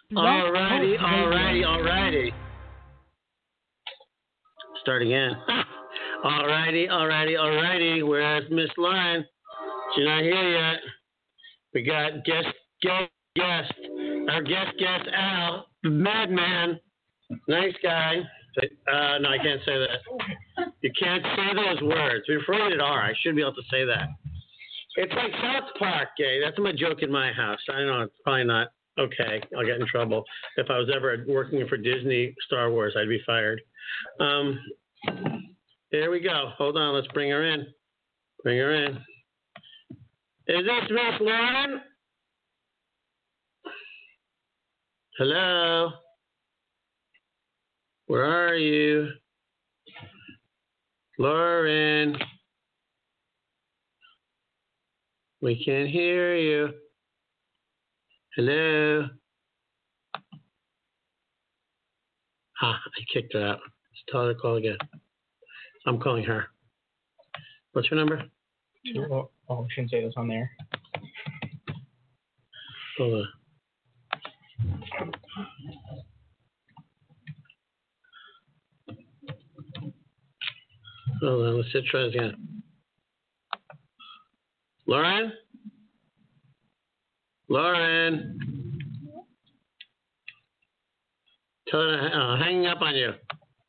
Alrighty. Start again. Alrighty. Where's Miss Lauren? She's not here yet. We got guest. Our guest, Al, the madman. Nice guy. No, I can't say that. You can't say those words. We're rated R. I should be able to say that. It's like South Park, gay. That's my joke in my house. I know it's probably not okay. I'll get in trouble. If I was ever working for Disney Star Wars, I'd be fired. Here we go. Hold on. Let's bring her in. Is this Miss Lauren? Hello? Where are you? Lauren? We can't hear you. Hello? I kicked her out. Let's tell her to call again. I'm calling her. What's your number? Oh, I shouldn't say this on there. Hold on. Hold on, let's try this again. Lauren? Tell her hanging up on you.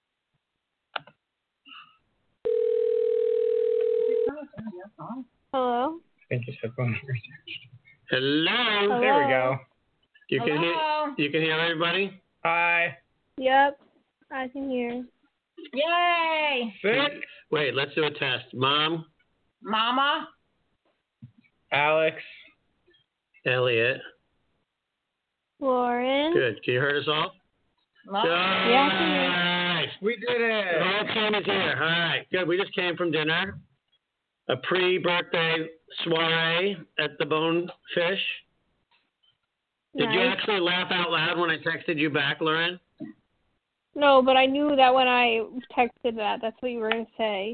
Hello? I think you said phone number. Hello? There we go. You can hear everybody? Hi. Yep, I can hear. Yay! Sick. Wait, let's do a test. Mom? Mama? Alex. Elliot? Lauren? Good. Can you hear us all? Love. Yeah, I can hear. We did it. The whole team is here. All right. Good. We just came from dinner. A pre-birthday soiree at the Bonefish. Did you actually laugh out loud when I texted you back, Lauren? No, but I knew that when I texted that's what you were going to say.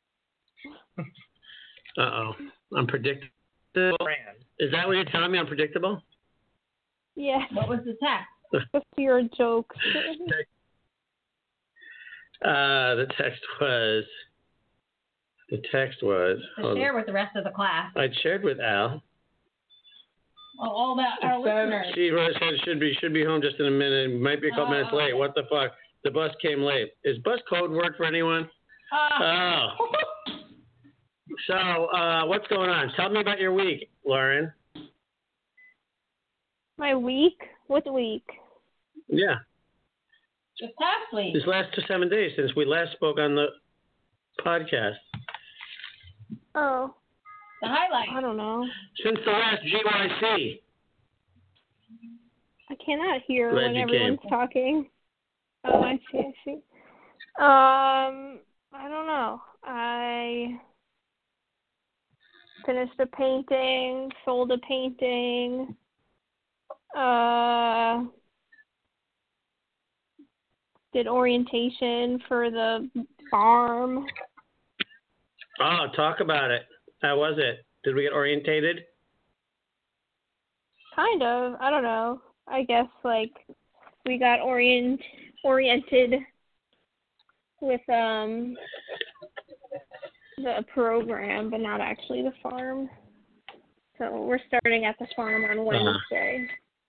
Uh-oh. I'm predictable. Is that what you're telling me? I'm predictable? Yeah. What was the text? Just your jokes. The text was. To share with the rest of the class. I shared with Al. All about our listeners. She said should be home just in a minute. Might be a couple minutes late. What the fuck? The bus came late. Is bus code word for anyone? So, what's going on? Tell me about your week, Lauren. My week? What week? Yeah. Just past week. These last 7 days since we last spoke on the podcast. Oh. The highlight. I don't know. Since the last GYC. I cannot hear Glad when you everyone's came. talking. Oh, I see. I don't know. I finished a painting, sold a painting, did orientation for the farm. Oh, talk about it. How was it? Did we get orientated? Kind of. I don't know. I guess, we got oriented with, the program, but not actually the farm. So we're starting at the farm on Wednesday.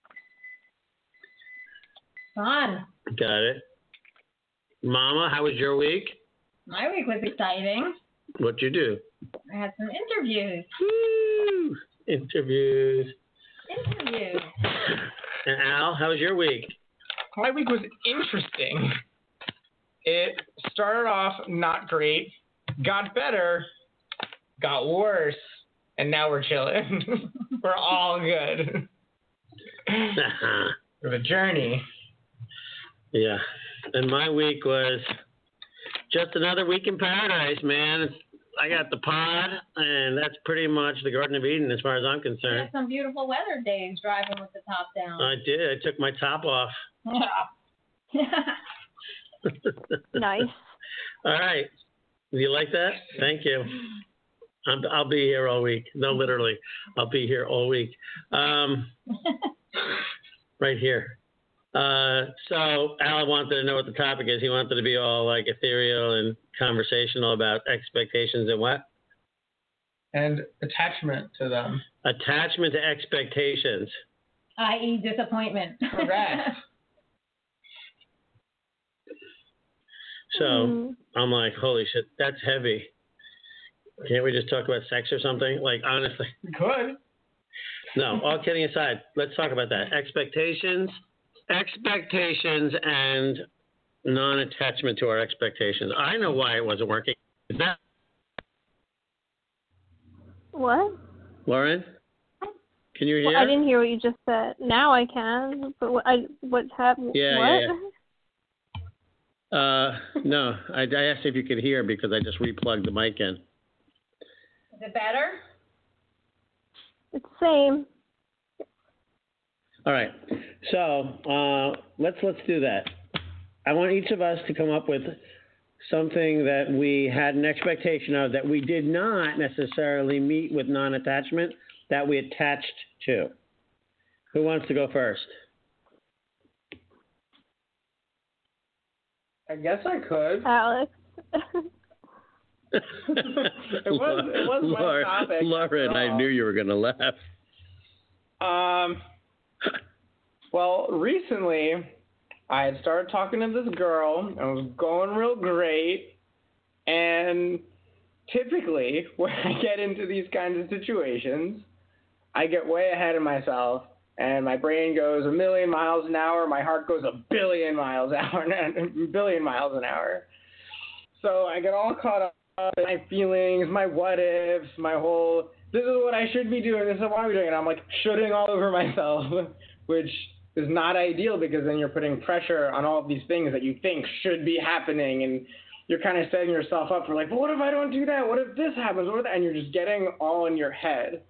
Fun. Got it. Mama, how was your week? My week was exciting. What'd you do? I had some interviews. Woo! Interviews. And Al, how was your week? My week was interesting. It started off not great, got better, got worse, and now we're chilling. We're all good. For the journey. Yeah. And my week was just another week in paradise, man. I got the pod, and that's pretty much the Garden of Eden as far as I'm We concerned. had some beautiful weather days driving with the top down. I did. I took my top off. Nice. All right. Do you like that? Thank you. I'll be here all week. No, literally. I'll be here all week. Right here. So Al wanted to know what the topic is. He wanted to be all like ethereal and conversational about expectations and what? And attachment to them. Attachment to expectations. I.e. disappointment. Correct. So I'm like, holy shit, that's heavy. Can't we just talk about sex or something? Like, honestly. Good. No, all kidding aside, let's talk about that. Expectations and non-attachment to our expectations. I know why it wasn't working. Is that What? Lauren? Can you hear? Well, I didn't hear what you just said. Now I can, but what's happening? Yeah, what? No, I asked if you could hear because I just replugged the mic in. Is it better? It's the same. All right, so let's do that. I want each of us to come up with something that we had an expectation of that we did not necessarily meet with non-attachment, that we attached to. Who wants to go first? I guess I could. Alex. It was my topic. Lauren, I knew you were going to laugh. Well, recently I had started talking to this girl, and it was going real great. And typically, when I get into these kinds of situations, I get way ahead of myself, and my brain goes a million miles an hour. My heart goes a billion miles an hour. So I get all caught up in my feelings, my what ifs, my whole, this is what I should be doing, this is what I'm doing. And I'm like shooting all over myself, which is not ideal because then you're putting pressure on all of these things that you think should be happening. And you're kind of setting yourself up for like, well, what if I don't do that? What if this happens? What if that? And you're just getting all in your head.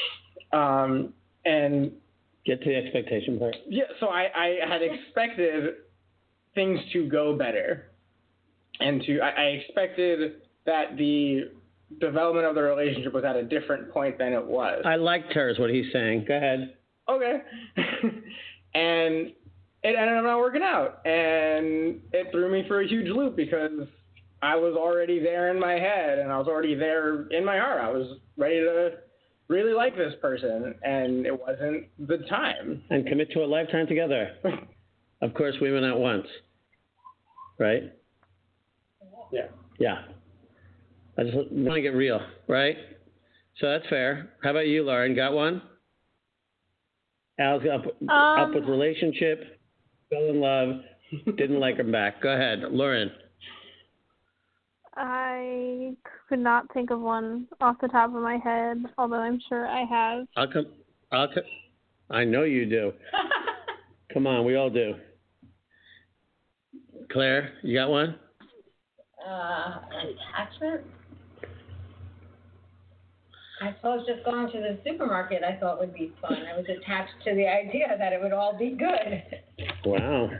And get to the expectation part. Yeah, so I had expected things to go better. And I expected that the development of the relationship was at a different point than it was. I liked her is what he's saying. Go ahead. Okay. And it ended up not working out. And it threw me for a huge loop because I was already there in my head and I was already there in my heart. I was ready to really like this person, and it wasn't the time. And commit to a lifetime together. Of course, we went out once. Right? Yeah. Yeah. I just want to get real, right? So that's fair. How about you, Lauren? Got one? Al's up with relationship, fell in love, didn't like him back. Go ahead, Lauren. I could not think of one off the top of my head, although I'm sure I have. I know you do. Come on, we all do. Claire, you got one? Attachment? I suppose just going to the supermarket I thought would be fun. I was attached to the idea that it would all be good. Wow.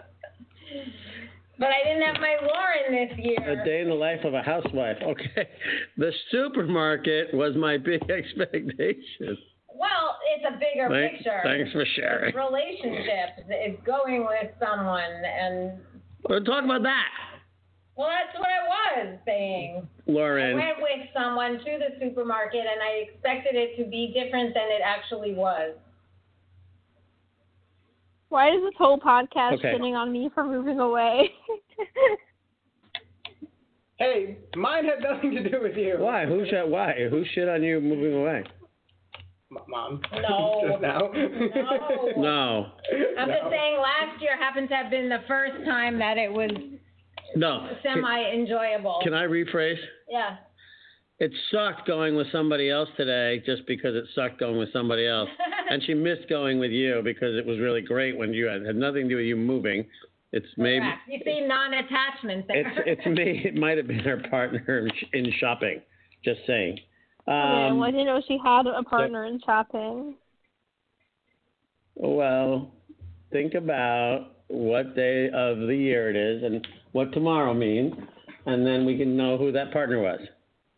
But I didn't have my Lauren this year. A day in the life of a housewife. Okay. The supermarket was my big expectation. Well, it's a bigger picture. Thanks for sharing. It's relationships. It's going with someone and... We'll talk about that. Well, that's what I was saying. Lauren. I went with someone to the supermarket and I expected it to be different than it actually was. Why is this whole podcast sitting on me for moving away? Hey, mine had nothing to do with you. Why? Who shit on you moving away? Mom. No. Just now? No. I'm just saying last year happened to have been the first time that it was semi-enjoyable. Can I rephrase? Yeah. It sucked going with somebody else today just because it sucked going with somebody else. And she missed going with you because it was really great when you had nothing to do with you moving. It's maybe. You see non-attachment there. It's me. It might have been her partner in shopping. Just saying. Well, I didn't know she had a partner in shopping. Well, think about what day of the year it is and what tomorrow means, and then we can know who that partner was.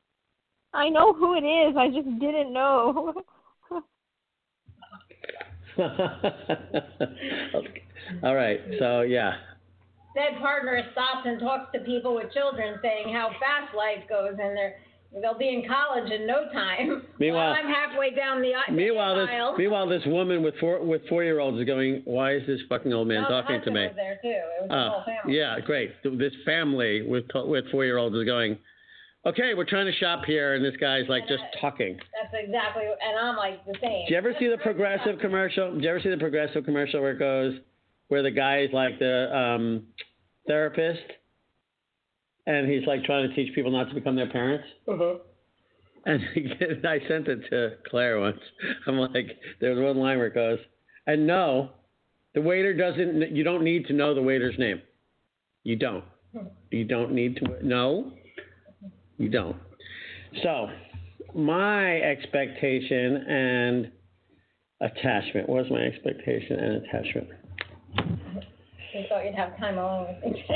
I know who it is. I just didn't know. All right. So yeah. Said partner stops and talks to people with children, saying how fast life goes, and they'll be in college in no time. Meanwhile, I'm halfway down the aisle. Meanwhile, this woman with 4-year-olds is going, "Why is this fucking old man talking to me?" Was there too. It was the whole family. Yeah, great. This family with 4-year-olds is going, "Okay, we're trying to shop here," and this guy's like just talking. That's exactly, and I'm like the same. Did you ever see the Progressive commercial? Where it goes, where the guy is like the therapist, and he's like trying to teach people not to become their parents? Uh-huh. And I sent it to Claire once. I'm like, there's one line where it goes, and no, the waiter doesn't, you don't need to know the waiter's name. You don't. You don't need to, no, you don't. So, my expectation and attachment. What was my expectation and attachment? You thought you'd have time alone with me.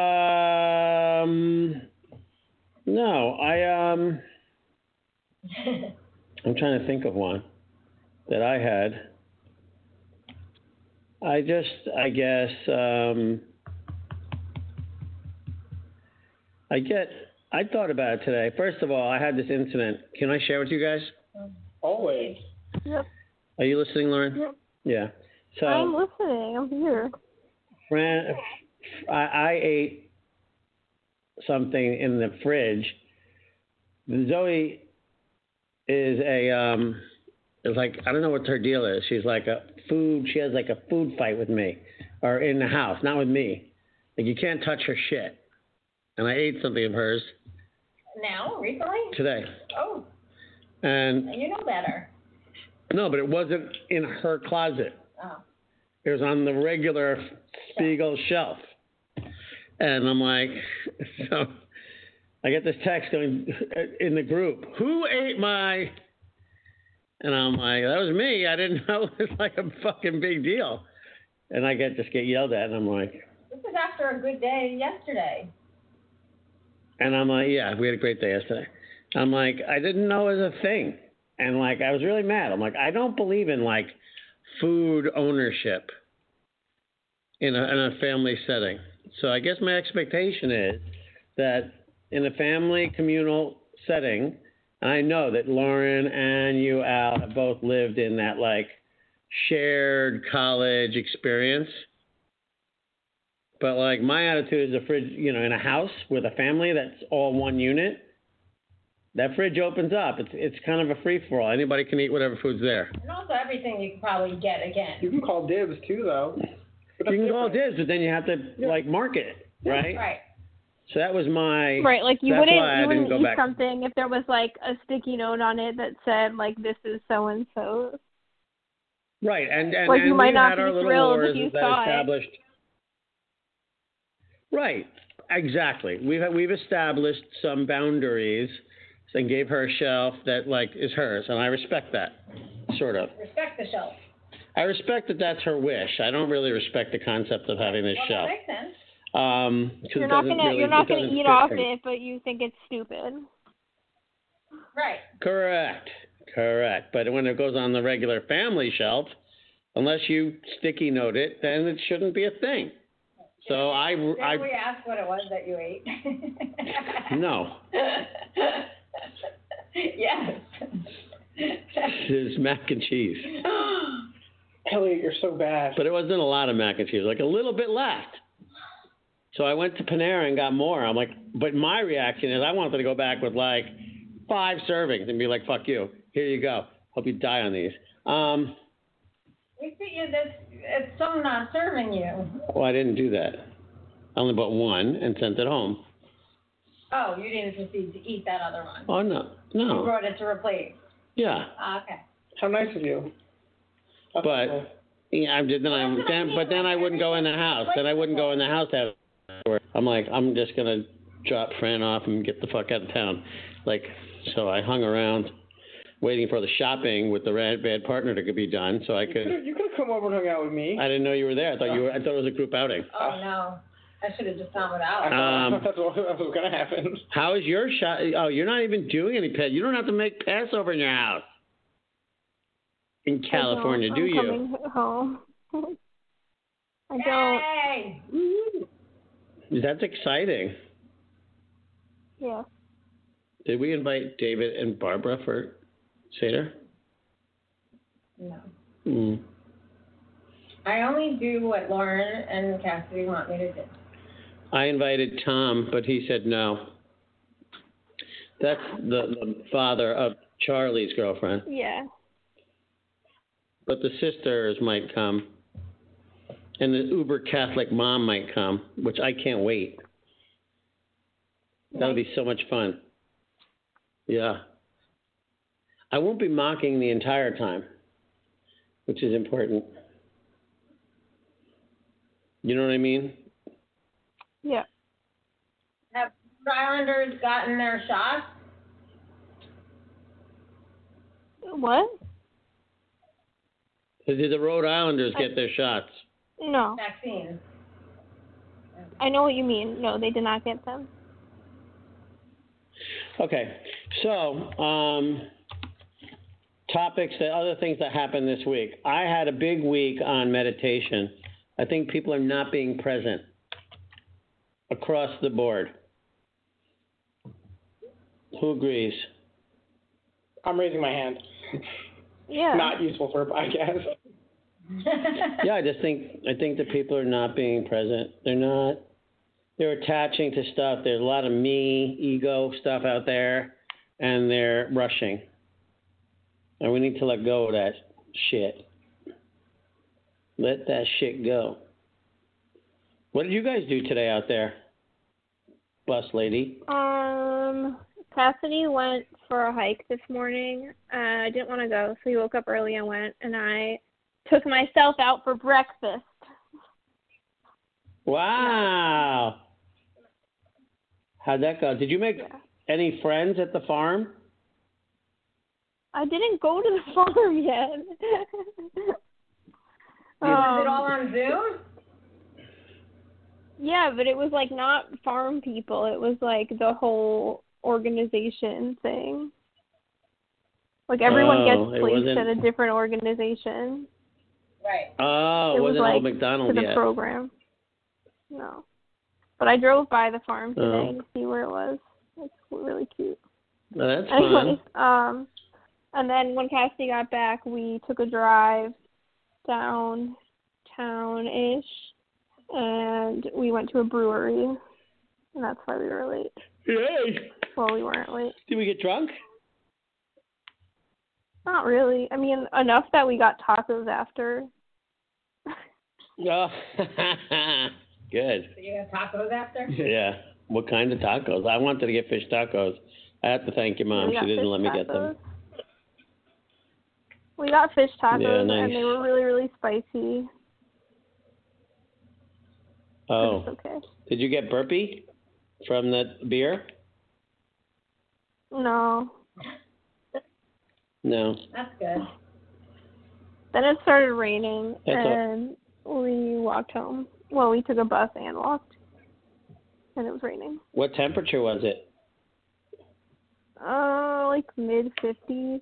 No, I'm trying to think of one that I had. I thought about it today. First of all, I had this incident. Can I share with you guys? Always. Yep. Are you listening, Lauren? Yep. Yeah. So I'm listening. I'm here. I ate something in the fridge. Zoe is like, I don't know what her deal is. She's like she has like a food fight with me, or in the house, not with me. Like, you can't touch her shit. And I ate something of hers. Now? Recently? Today. Oh. And you know better. No, but it wasn't in her closet. Oh. It was on the regular Spiegel shelf. And I'm like, so I get this text going in the group, who ate my... And I'm like, that was me. I didn't know it was like a fucking big deal. And I just get yelled at, and I'm like... This is after a good day yesterday. And I'm like, yeah, we had a great day yesterday. I'm like, I didn't know it was a thing. And like, I was really mad. I'm like, I don't believe in like food ownership in a family setting. So I guess my expectation is that in a family communal setting, and I know that Lauren and you, Al, have both lived in that like shared college experience. But like, my attitude is a fridge, in a house with a family that's all one unit, that fridge opens up. It's kind of a free-for-all. Anybody can eat whatever food's there. And also everything you can probably get again. You can call dibs too, though. You can call dibs, but then you have to like mark it, right? Right. So that was my... Right, like you wouldn't eat back. something if there was like a sticky note on it that said like, this is so-and-so. Right, and like, you might not had our be little thrilled wars if you that saw established... Right, exactly. We've established some boundaries and gave her a shelf that like is hers, and I respect that, sort of. Respect the shelf. I respect that that's her wish. I don't really respect the concept of having this shelf. That makes sense. You're not gonna eat off it, but you think it's stupid. Right. Correct. But when it goes on the regular family shelf, unless you sticky note it, then it shouldn't be a thing. So Did we ask what it was that you ate? No. Yes. It's mac and cheese. Elliot, you're so bad. But it wasn't a lot of mac and cheese, like a little bit left. So I went to Panera and got more. I'm like, but my reaction is I wanted to go back with like 5 servings and be like, fuck you. Here you go. Hope you die on these. We see you this. It's so not serving you. Well, I didn't do that. I only bought one and sent it home. Oh, you didn't proceed to eat that other one. Oh, no. You brought it to replace. Yeah. Okay. How nice of you. But yeah, then I wouldn't go in the house. Then I wouldn't go in the house after. I'm like, I'm just gonna drop Fran off and get the fuck out of town. Like, so I hung around waiting for the shopping with the bad partner to be done, so I could. You could have come over and hung out with me. I didn't know you were there. I thought it was a group outing. Oh no. I should have just gone without. That's what was going to happen. How is your shot? Oh, you're not even doing any pet. You don't have to make Passover in your house. in California, do you? I'm coming home. I don't. Yay! That's exciting. Yeah. Did we invite David and Barbara for Seder? No. Mm. I only do what Lauren and Cassidy want me to do. I invited Tom, but he said no. That's the father of Charlie's girlfriend. Yeah. But the sisters might come. And the uber Catholic mom might come, which I can't wait. That'll be so much fun. Yeah. I won't be mocking the entire time, which is important. You know what I mean? Yeah. Have Rhode Islanders gotten their shots? What? Did the Rhode Islanders get their shots? No. Vaccines. I know what you mean. No, they did not get them. Okay. So, topics, the other things that happened this week. I had a big week on meditation. I think people are not being present across the board. Who agrees? I'm raising my hand. Yeah. Not useful for a podcast. Yeah, I think that people are not being present. They're attaching to stuff. There's a lot of me, ego stuff out there, and they're rushing. And we need to let go of that shit. Let that shit go. What did you guys do today out there, bus lady? Cassidy went for a hike this morning. I didn't want to go, so he woke up early and went, and I took myself out for breakfast. Wow. How'd that go? Did you make any friends at the farm? I didn't go to the farm yet. Was it all on Zoom? Yeah, but it was like not farm people. It was like the whole organization thing. Like everyone gets placed at a different organization. Right. Oh, it wasn't like Old McDonald to the yet. program. No. But I drove by the farm today to see where it was. It's really cute. Well, that's anyway, fun. And then when Cassidy got back, we took a drive downtown-ish, and we went to a brewery, and that's why we were late. Yay! Well, we weren't late. Did we get drunk? Not really. I mean, enough that we got tacos after. Oh, good. So you got tacos after? Yeah. What kind of tacos? I wanted to get fish tacos. I have to thank your mom. She didn't let me get them. We got fish tacos, Yeah, nice. and they were really, really spicy. Oh. It's okay. Did you get burpee from that beer? No. No. That's good. Then it started raining, and we walked home. Well, we took a bus and walked, and it was raining. What temperature was it? Like mid-50s.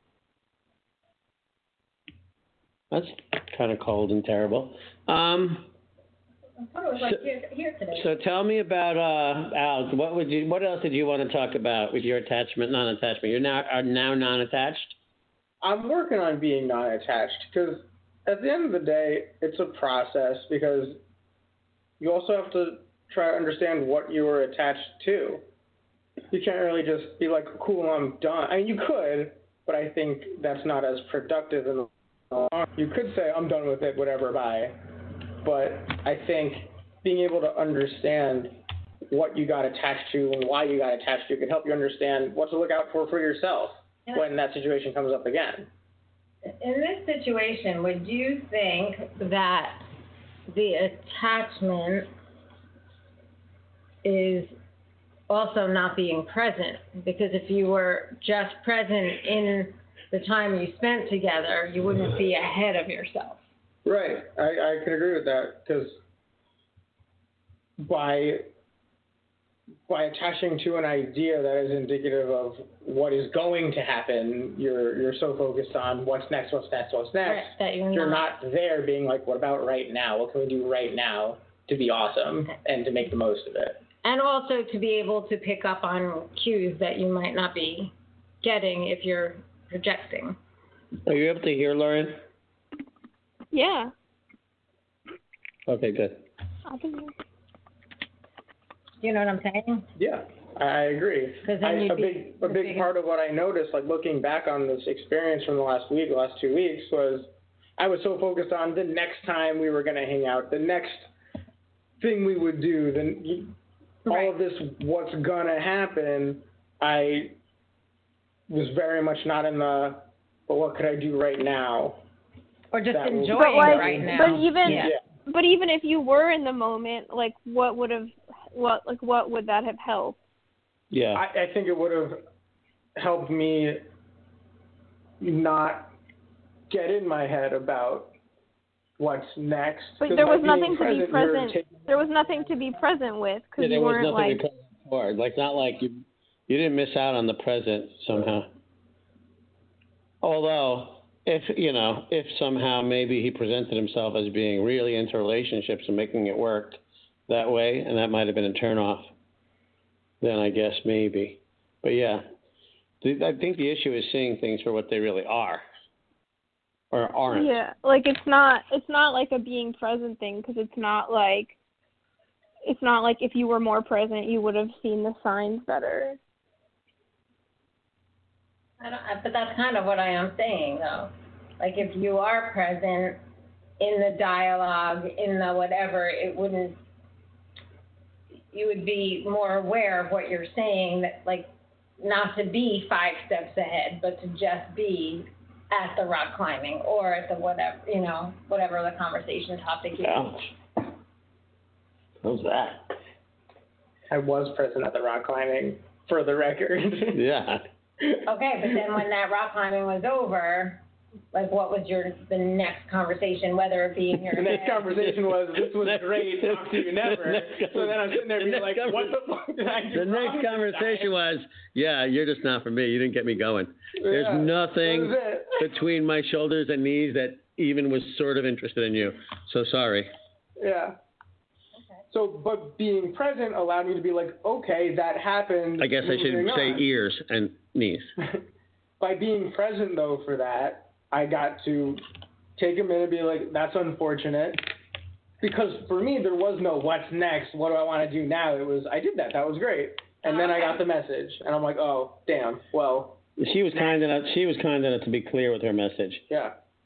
That's kind of cold and terrible. I thought it was like here today. So tell me about Al. What else did you want to talk about with your non-attachment? You're now non-attached? I'm working on being non-attached because at the end of the day, it's a process because you also have to try to understand what you were attached to. You can't really just be like, cool, I'm done. I mean, you could, but I think that's not as productive in the long run. You could say, I'm done with it, whatever, bye. But I think being able to understand what you got attached to and why you got attached to can help you understand what to look out for yourself when that situation comes up again. In this situation, would you think that the attachment is also not being present? Because if you were just present in the time you spent together, you wouldn't be ahead of yourself. Right. I can agree with that because by by attaching to an idea that is indicative of what is going to happen, you're so focused on what's next, Right, that you're not there being like, what about right now? What can we do right now to be awesome and to make the most of it? And also to be able to pick up on cues that you might not be getting if you're projecting. Are you able to hear, Lauren? Yeah. Okay, good. I can hear. You know what I'm saying? Yeah, I agree. A big part of what I noticed, like looking back on this experience from the last 2 weeks, was I was so focused on the next time we were going to hang out, the next thing we would do, all of this, what's going to happen. I was very much not in the, but what could I do right now? Or just enjoying right now. But even if you were in the moment, like what would that have helped? Yeah. I think it would have helped me not get in my head about what's next. But there was nothing to be present. There was nothing to be present with because you weren't like. There was nothing to be present for. Like not like you didn't miss out on the present somehow. Although, if somehow maybe he presented himself as being really into relationships and making it work that way, and that might have been a turnoff, then I guess maybe. But yeah, I think the issue is seeing things for what they really are, or aren't. Yeah, like it's not like a being present thing because it's not like if you were more present you would have seen the signs better. But that's kind of what I am saying, though. Like, if you are present in the dialogue, in the whatever, you would be more aware of what you're saying, that, like, not to be 5 steps ahead, but to just be at the rock climbing or at the whatever the conversation topic is. Ouch. How's that? I was present at the rock climbing, for the record. Yeah. Okay, but then when that rock climbing was over, like what was the next conversation, whether it be in your The next conversation was, this was great, talk to you never. So then I'm sitting there being like, what the fuck did I do? The next conversation was, yeah, you're just not for me. You didn't get me going. There's nothing between my shoulders and knees that even was sort of interested in you. So sorry. Yeah. So, but being present allowed me to be like, okay, that happened. I guess I should say ears and knees. By being present, though, for that, I got to take a minute and be like, that's unfortunate. Because for me, there was no what's next, what do I want to do now? It was, I did that, that was great. And then I got the message, and I'm like, oh, damn, well. She was kind enough to be clear with her message. Yeah.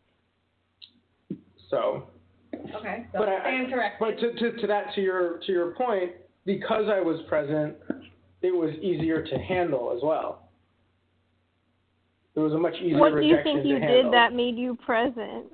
So. Okay, so stand corrected. But to your point, because I was present, it was easier to handle as well. It was a much easier rejection to handle. What do you think you did that made you present?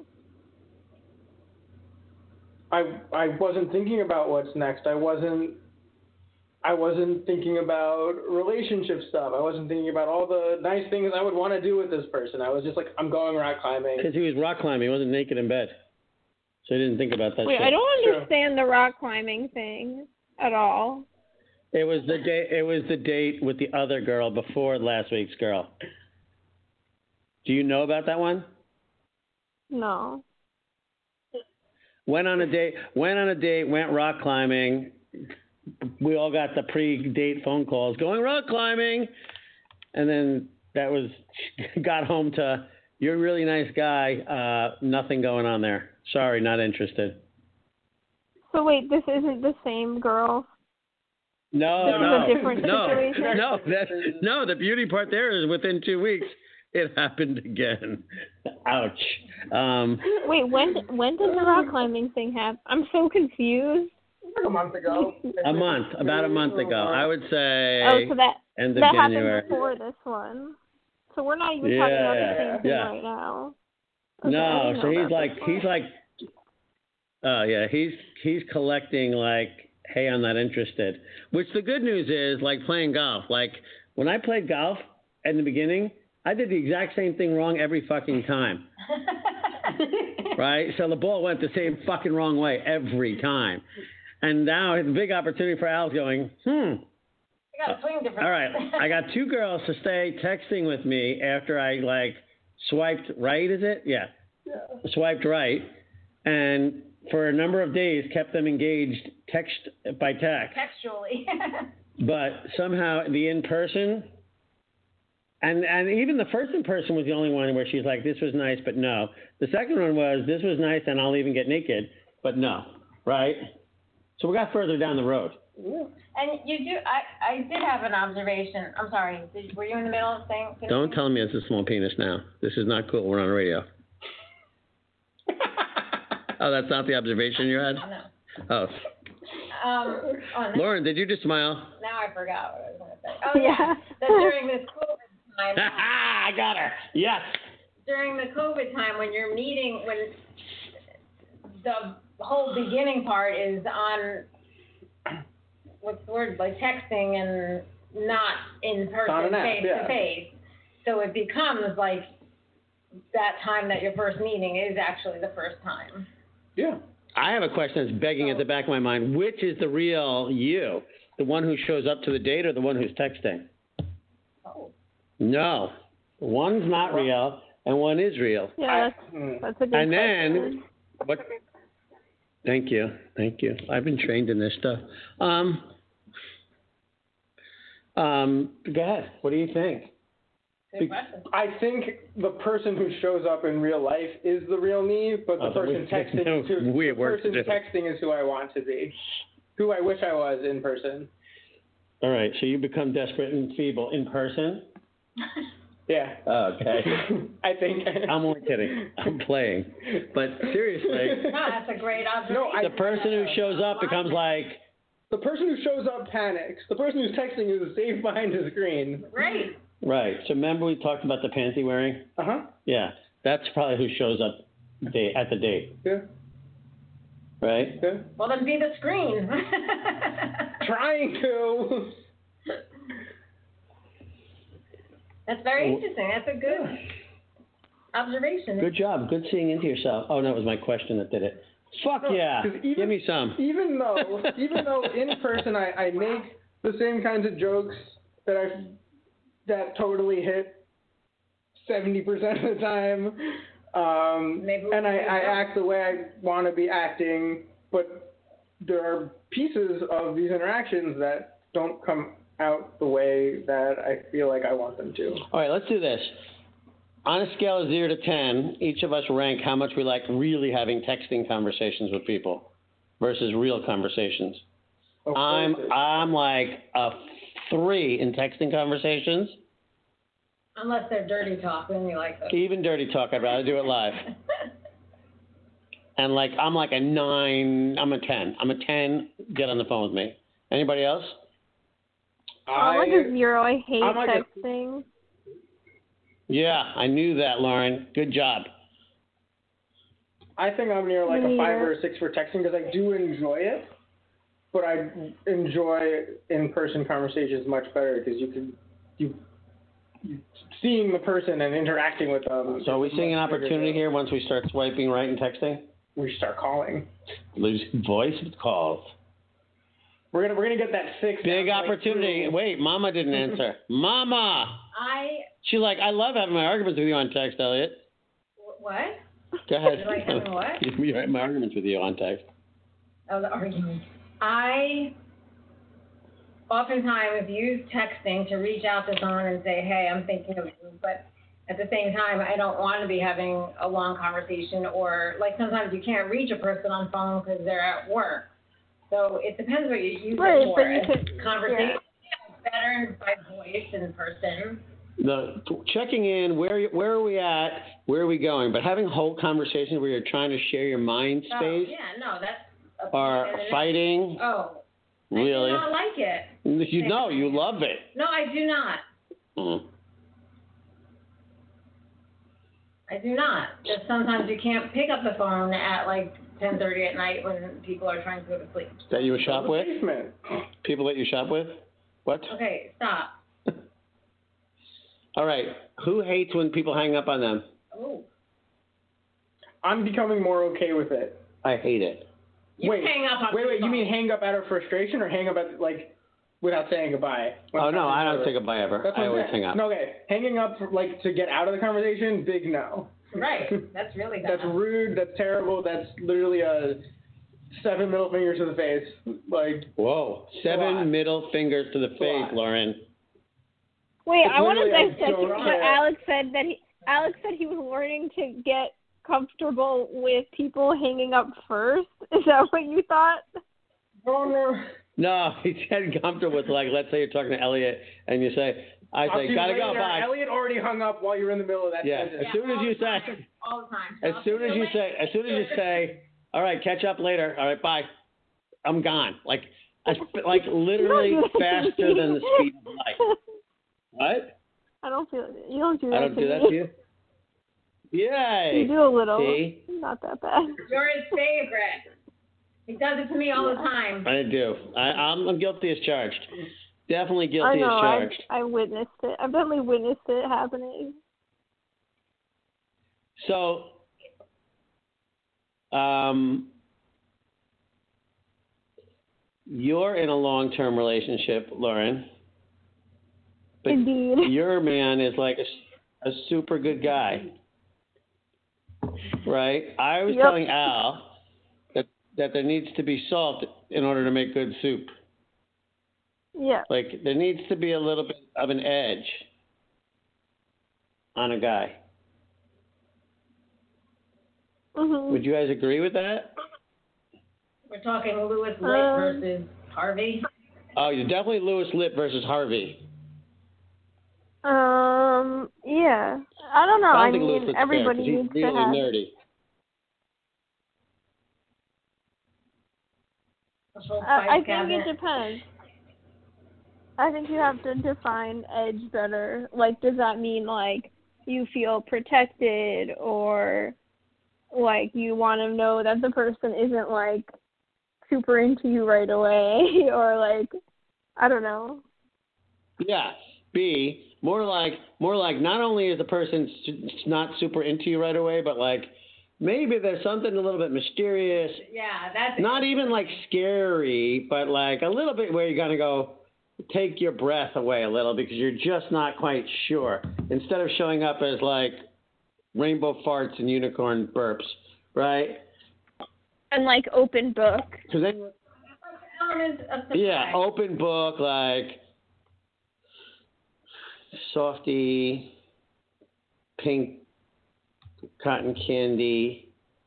I wasn't thinking about what's next. I wasn't thinking about relationship stuff. I wasn't thinking about all the nice things I would want to do with this person. I was just like, I'm going rock climbing. Because he was rock climbing. He wasn't naked in bed. So I didn't think about that. Wait, shit. I don't understand the rock climbing thing at all. It was the date with the other girl before last week's girl. Do you know about that one? No. Went on a date, went rock climbing. We all got the pre-date phone calls going rock climbing. And then got home to, you're a really nice guy, nothing going on there. Sorry, not interested. So wait, this isn't the same girl? No. This is a different situation? No, the beauty part there is within 2 weeks, it happened again. Ouch. Wait, when did the rock climbing thing happen? I'm so confused. A month ago. About a month ago. I would say end of that January. Happened before this one. So we're not even talking about the same thing right now. Okay, no, so he's collecting like, hey, I'm not interested. Which the good news is, like playing golf. Like when I played golf in the beginning, I did the exact same thing wrong every fucking time. Right? So the ball went the same fucking wrong way every time. And now it's a big opportunity for Al's going, gotta swing different. All right, I got 2 girls to stay texting with me after I swiped right. Is it? Yeah. Swiped right, and for a number of days kept them engaged by text. Textually. But somehow the in-person, and even the first in-person was the only one where she's like, this was nice, but no. The second one was, this was nice, and I'll even get naked, but no, right? So we got further down the road. And you do, I did have an observation. I'm sorry, were you in the middle of saying? Don't tell me it's a small penis now. This is not cool. We're on radio. Oh, that's not the observation you had? No. Oh. No. Lauren, did you just smile? Now I forgot what I was going to say. Oh, yeah. That during this COVID time. I got her. Yes. During the COVID time, when you're meeting, when the whole beginning part is on, what's the word, like texting and not in person, face to face. So it becomes like that time that your first meeting is actually the first time. Yeah. I have a question that's begging at the back of my mind. Which is the real you? The one who shows up to the date or the one who's texting? Oh. No. One's not real and one is real. Yeah, that's a good And question. then, what? Thank you. I've been trained in this stuff. Go ahead. What do you think? I think the person who shows up in real life is the real me, but the person texting is who I want to be, who I wish I was in person. All right, so you become desperate and feeble in person? Yeah. Okay. I think. I'm only kidding. I'm playing. But seriously. No, that's a great observation. The person who shows up becomes like. The person who shows up panics. The person who's texting is safe behind his screen. Right. Right. So remember we talked about the panty wearing? Uh-huh. Yeah. That's probably who shows up at the date. Yeah. Right? Yeah. Well, then be the screen. Trying to. That's very interesting. That's a good observation. Good job. Good seeing into yourself. Oh, no, it was my question that did it. Fuck yeah. Give me some. Even though in person I make the same kinds of jokes that totally hit 70% of the time, and I act the way I want to be acting, but there are pieces of these interactions that don't come out the way that I feel like I want them to. All right, let's do this. On a scale of 0 to 10, each of us rank how much we like really having texting conversations with people versus real conversations. Okay. I'm like a 3 in texting conversations. Unless they're dirty talk, then you like those. Even dirty talk, I'd rather do it live. And I'm like a 9. I'm a 10. I'm a 10. Get on the phone with me. Anybody else? I'm like a 0. I hate texting. Yeah, I knew that, Lauren. Good job. I think I'm near like a 5 or a 6 for texting because I do enjoy it, but I enjoy in-person conversations much better because you seeing the person and interacting with them. So are we seeing an opportunity here once we start swiping right and texting? We start calling. Voice calls. We're gonna get that fixed. Big opportunity. Wait, Mama didn't answer. Mama. She's like, I love having my arguments with you on text, Elliot. What? Go ahead. You like having what? My arguments with you on text. Oh, the arguments. I oftentimes use texting to reach out to someone and say, hey, I'm thinking of you, but at the same time, I don't want to be having a long conversation, or like sometimes you can't reach a person on phone because they're at work. So it depends what you use it for. Conversation is better by voice in person. The checking in, where are we at, where are we going? But having whole conversations where you're trying to share your mind space. Oh, yeah, no, that's. Or fighting. Oh. Really? I do not like it. You love it. No, I do not. Mm. I do not. Just sometimes you can't pick up the phone at like 10:30 at night when people are trying to go to sleep. That you shop with? People that you shop with? What? Okay, stop. All right. Who hates when people hang up on them? Oh. I'm becoming more okay with it. I hate it. Hang up on Wait, you mean hang up out of frustration or hang up at, like, without saying goodbye. Oh, no, I don't say goodbye ever. I always hang up. No, okay. Hanging up, to get out of the conversation, big no. Right. That's really bad. That's rude. That's terrible. That's literally 7 middle fingers to the face. Whoa. 7 middle fingers to the face, Lauren. Wait, I want to dissect what Alex said Alex said he was learning to get comfortable with people hanging up first. Is that what you thought? Oh, no. No, he said comfortable with, let's say you're talking to Elliot, and you say, gotta go, bye. Elliot already hung up while you were in the middle of that sentence. As soon as you say, all the time. as soon as you say, all right, catch up later, all right, bye, I'm gone. Literally faster than the speed of light. What? I don't feel it. You don't do that. I don't do that to you? Yay! You do a little. See? Not that bad. You're his favorite. He does it to me all the time. I do. I'm guilty as charged. Definitely guilty I know, as charged. I witnessed it. I've definitely witnessed it happening. So, you're in a long-term relationship, Lauren. But Indeed. your man is like a super good guy. Right? I was telling Al that there needs to be salt in order to make good soup. Yeah. There needs to be a little bit of an edge on a guy. Mm-hmm. Would you guys agree with that? We're talking Louis Litt versus Harvey. Oh, you're definitely Louis Litt versus Harvey. Yeah. I don't know. I don't think Louis Litt's everybody fair, needs he's really to have. nerdy. I think it depends. I think you have to define edge better. Does that mean you feel protected, or you want to know that the person isn't super into you right away, or I don't know. Yeah. B, more like not only is the person not super into you right away, but maybe there's something a little bit mysterious. Yeah, that's not even scary, but a little bit where you're gonna go take your breath away a little because you're just not quite sure. Instead of showing up as rainbow farts and unicorn burps, right? And open book. elements of surprise. Yeah, open book, softy, pink cotton candy.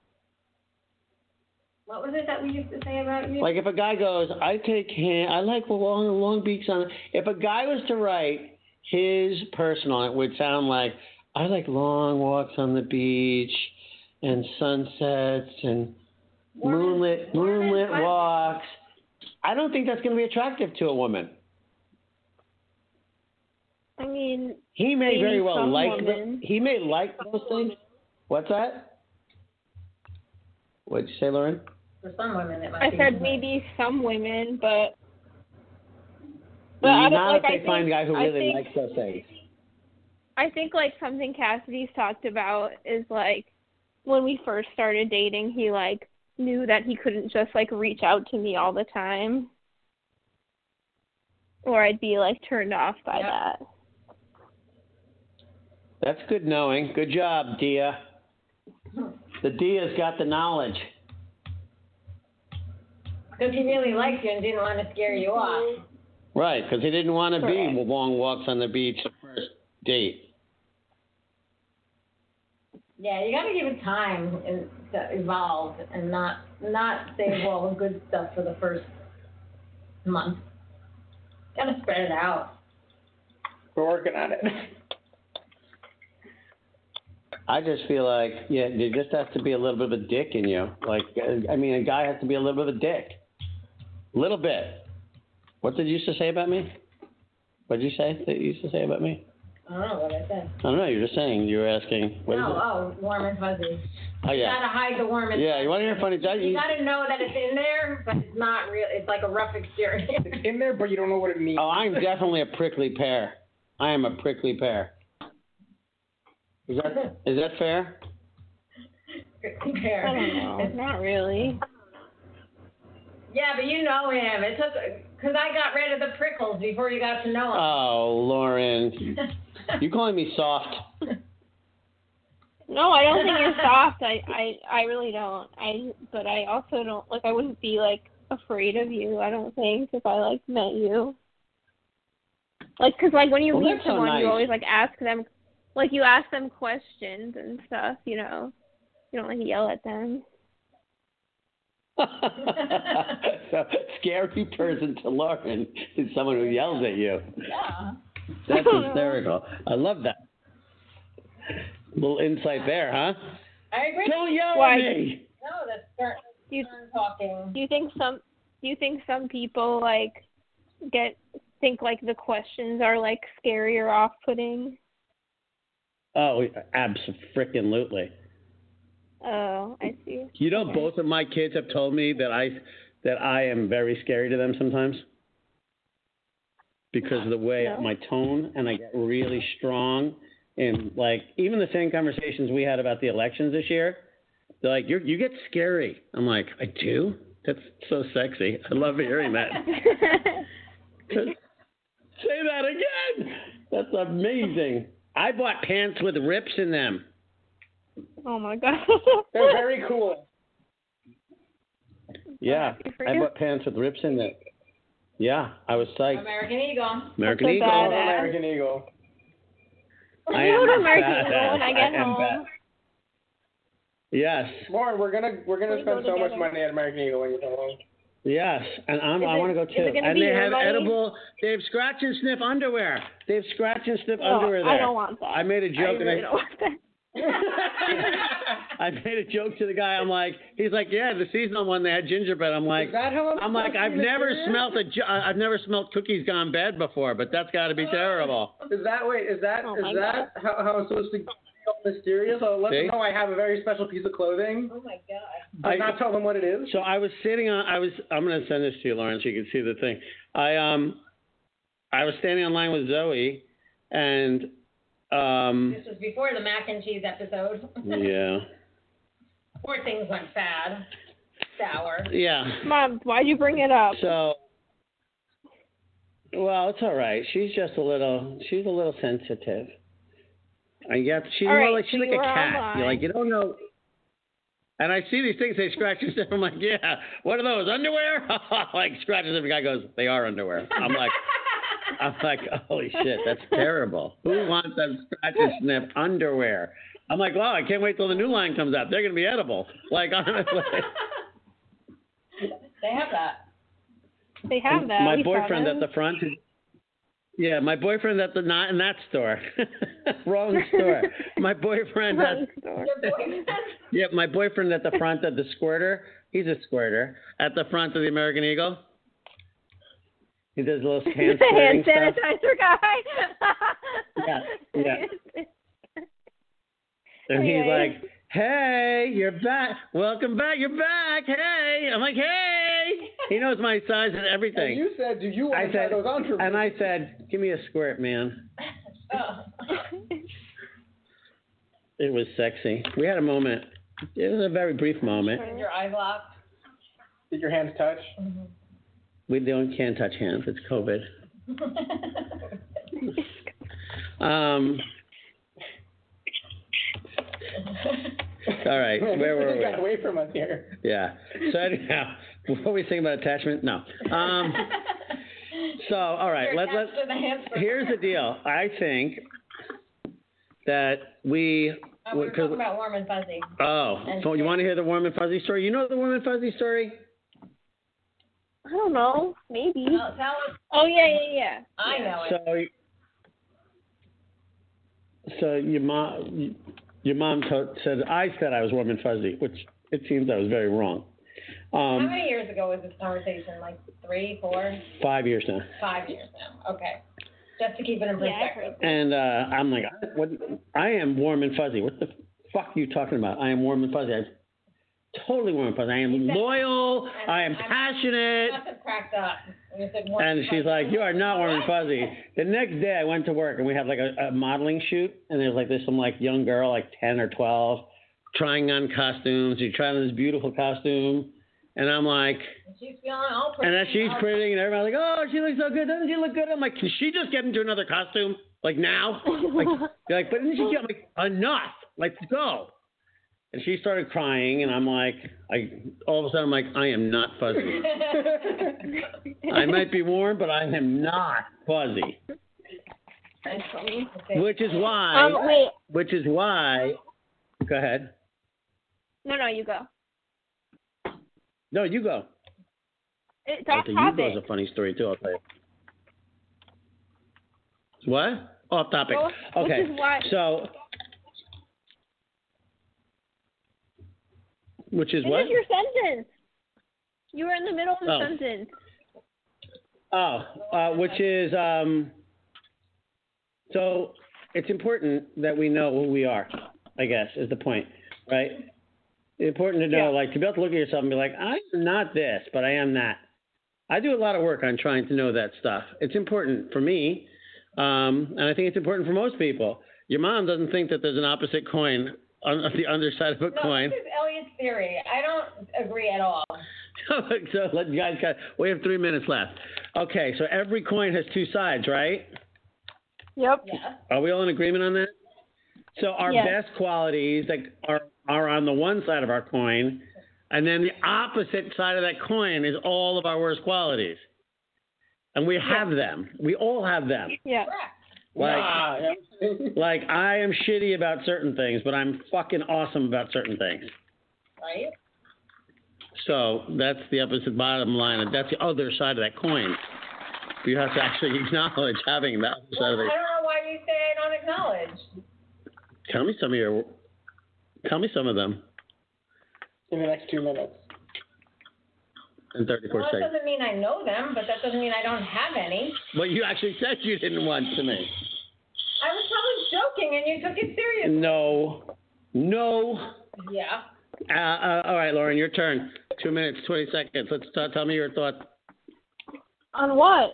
What was it that we used to say about you? If a guy goes, I like long beaks on it. If a guy was to write his personal, it would sound like, I like long walks on the beach and sunsets and moonlit walks. I don't think that's going to be attractive to a woman. I mean, he may very well like he may like those things. What's that? What'd you say, Lauren? For some women, it might I be. said maybe some women, but I don't not if they find a guy who really likes those things. I think something Cassidy's talked about is when we first started dating, he knew that he couldn't just reach out to me all the time, or I'd be turned off by that. That's good knowing. Good job, Dia. The Dia's got the knowledge. Because he really liked you and didn't want to scare you off. Right, because he didn't want to be long walks on the beach the first date. Yeah, you got to give it time to evolve and not save all the good stuff for the first month. Got to spread it out. We're working on it. I just feel there just has to be a little bit of a dick in you. A guy has to be a little bit of a dick. A little bit. What did you used to say about me? What did you say that you used to say about me? I don't know what I said. I don't know. You're just saying. You were asking. Warm and fuzzy. Oh, yeah. You got to hide the warm and fuzzy. Yeah, you want to hear a funny joke? You got to know that it's in there, but it's not real. It's like a rough exterior. It's in there, but you don't know what it means. Oh, I'm definitely a prickly pear. I am a prickly pear. Is that fair? Prickly pear. I don't know. Not really. Yeah, but you know him. It took, because I got rid of the prickles before you got to know him. Oh, Lauren. You calling me soft? No, I don't think you're soft. I really don't. But I also don't, like, I wouldn't be, like, afraid of you, I don't think, if I, like, met you. Like, because, like, when you meet someone, nice. you always, like, ask them, like, you ask them questions and stuff, you know. You don't, like, yell at them. So, scary person to Lauren is someone who yells at you. Yeah. That's hysterical. I love that. Little insight there, huh? I agree. Don't yell Why? at me. No, that's start talking. Do you think some people, like, think like the questions are, like, scary or off-putting? Oh, abso-freaking-lutely. Oh, I see. You know, Okay. both of my kids have told me that I am very scary to them sometimes because of the way my tone, and I get really strong. And, like, even the same conversations we had about the elections this year, they're like, you get scary. I'm like, I do? That's so sexy. I love hearing that. Say that again. That's amazing. I bought pants with rips in them. Oh, my God. They're very cool. Yeah, I bought pants with rips in them. Yeah, I was psyched. American Eagle. American That's so Eagle. badass. American Eagle. I go to American Eagle when I get home. Yes. Lauren, we're gonna spend so much together. money at American Eagle when you come home. Yes, and I want to go too. And they have they have scratch and sniff underwear. They have scratch and sniff underwear there. I don't want that. I made a joke I really don't want that. I made a joke to the guy. I'm like, he's like, yeah, the seasonal one they had gingerbread. I'm like, Is that how I'm like, I've never smelled cookies gone bad before, but that's got to be terrible. Is that how it's supposed to be mysterious? So let them know I have a very special piece of clothing. Oh my God. But not tell them what it is. So I was sitting on. I'm going to send this to you, Lauren, so you can see the thing. I was standing in line with Zoe, and this was before the mac and cheese episode. Yeah. Poor things went bad. Sour. Yeah. Mom, why'd you bring it up? So, well, it's all right. She's a little sensitive. She's more like she's like a cat. You're like, you don't know. And I see these things, they scratch and stuff. I'm like, yeah, what are those, underwear? Like, scratches, and the guy goes, they are underwear. I'm like, holy shit, that's terrible. Who wants that scratch and sniff underwear? I'm like, wow, I can't wait till the new line comes out. They're going to be edible. Like, honestly. They have that. They have that. My boyfriend at the front. Yeah, my boyfriend not in that store. Wrong store. My boyfriend Yeah, my boyfriend at the front of the squirter. He's a squirter at the front of the American Eagle. He does a little hand sanitizer guy. Yeah. And he's like, hey, you're back. Welcome back. You're back. Hey. I'm like, hey. He knows my size and everything. And you said, do you want to try those on for me? And I said, give me a squirt, man. It was sexy. We had a moment. It was a very brief moment. Did your eyes locked? Did your hands touch? Mm-hmm. We can't touch hands. It's COVID. All right, where were we? Got away from us here. Yeah. So anyhow, what were we saying about attachment? No. So all right, let's. Here's the deal. I think that we're talking about warm and fuzzy. Oh, so you want to hear the warm and fuzzy story? You know the warm and fuzzy story? I don't know. Maybe. Tell us. Oh yeah. I know it. So your mom said I was warm and fuzzy, which it seems I was very wrong. How many years ago was this conversation? Like 3, 4? 5 years now. 5 years now. Okay. Just to keep it in perspective. And I'm like, I am warm and fuzzy. What the fuck are you talking about? I am warm and fuzzy. I'm totally warm and fuzzy. I am loyal. I am passionate. I must have cracked up. And she's like, you are not warm and fuzzy. The next day I went to work and we had like a modeling shoot. And there was like some like young girl, like 10 or 12, trying on costumes. She tried on this beautiful costume. And I'm like, she's feeling all pretty. and then she's pretty, and everybody's like, oh, she looks so good. Doesn't she look good? I'm like, can she just get into another costume? Like now? Like, but then she got like, enough. Let's go. And she started crying, and I'm like, all of a sudden I'm like, I am not fuzzy. I might be warm, but I am not fuzzy. Which is why. Wait. Which is why. Go ahead. No, you go. No, you go. It's I off think topic. you go is a funny story too. I'll tell you. What? Off topic. Okay. Which is why. So. Which is what? Finish your sentence. You were in the middle of the sentence. Which is so it's important that we know who we are, I guess, is the point, right? It's important to know, like, to be able to look at yourself and be like, I'm not this, but I am that. I do a lot of work on trying to know that stuff. It's important for me, and I think it's important for most people. Your mom doesn't think that there's an opposite coin on the underside of a coin. This is Elliot's theory. I don't agree at all. So let you guys we have 3 minutes left. Okay, so every coin has two sides, right? Yep. Yeah. Are we all in agreement on that? So our best qualities that are on the one side of our coin, and then the opposite side of that coin is all of our worst qualities. And we have them. We all have them. Yeah. Like I am shitty about certain things, but I'm fucking awesome about certain things. Right. So that's the opposite bottom line, and that's the other side of that coin. You have to actually acknowledge having that other side of it. I don't know why you say I don't acknowledge. Tell me some of them. In the next 2 minutes. In 34 Well, that seconds. doesn't mean I know them, but that doesn't mean I don't have any. But you actually said you didn't want to me. I was probably joking and you took it seriously. No. Yeah. All right, Lauren, your turn. 2 minutes, 20 seconds. Let's tell me your thoughts. On what?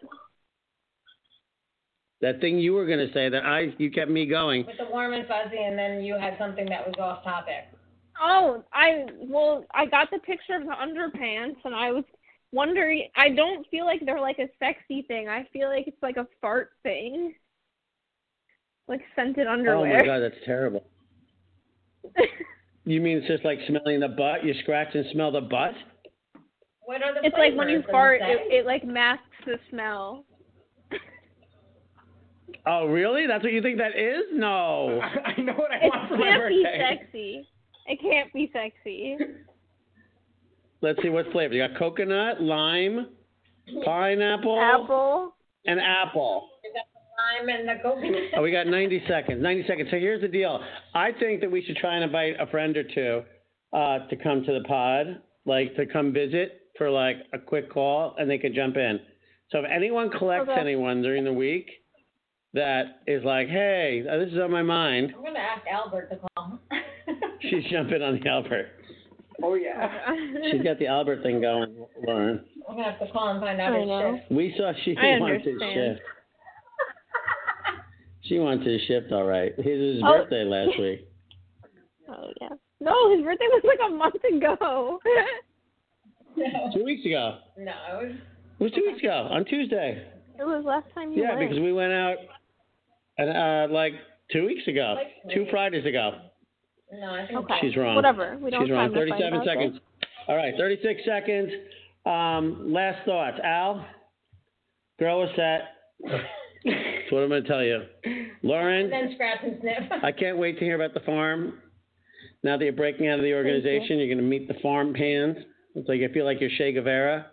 That thing you were going to say that you kept me going. With the warm and fuzzy, and then you had something that was off topic. Oh, I got the picture of the underpants, and I was wondering. I don't feel like they're like a sexy thing. I feel like it's like a fart thing, like scented underwear. Oh my God, that's terrible. You mean it's just like smelling the butt? You scratch and smell the butt? What are the It's like when you flavors, fart, does it say? it like masks the smell. Oh, really? That's what you think that is? No. I know what I want for my birthday. It can't be sexy. It can't be sexy. Let's see what flavor. You got coconut, lime, pineapple, Apple. and apple. Is that the lime and the coconut? Oh, we got 90 seconds. 90 seconds. So here's the deal. I think that we should try and invite a friend or two to come to the pod, like to come visit for like a quick call, and they could jump in. So if anyone collects anyone during the week that is like, hey, this is on my mind. I'm going to ask Albert to call. She's jumping on the Albert. Oh, yeah. She's got the Albert thing going, Lauren. I'm going to have to call and find out his shift. We saw she wants his shift. She wants his shift, all right. It was his birthday last week. Oh, yeah. No, his birthday was like a month ago. 2 weeks ago. No, It was 2 weeks ago, on Tuesday. It was last time you went. Yeah, because we went out like 2 weeks ago. Like 2 Fridays ago. no, I think She's wrong. Whatever. We don't She's wrong. have time to 37 fight about seconds. this. All right, 36 seconds. Last thoughts. Al, grow a set. That's what I'm going to tell you. Lauren, and then scratch and sniff. I can't wait to hear about the farm. Now that you're breaking out of the organization, you're going to meet the farm hands. It's like I feel like you're Che Guevara.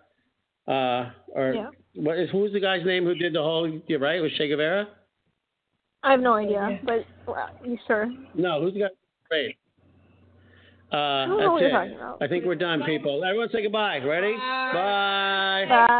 Who's the guy's name who did the whole? You're right. It was Che Guevara. I have no idea, but you sure? No, who's the guy? Great. I don't know what That's you're it. talking about. I think we're done, people. Everyone say goodbye. Ready? Bye. Bye.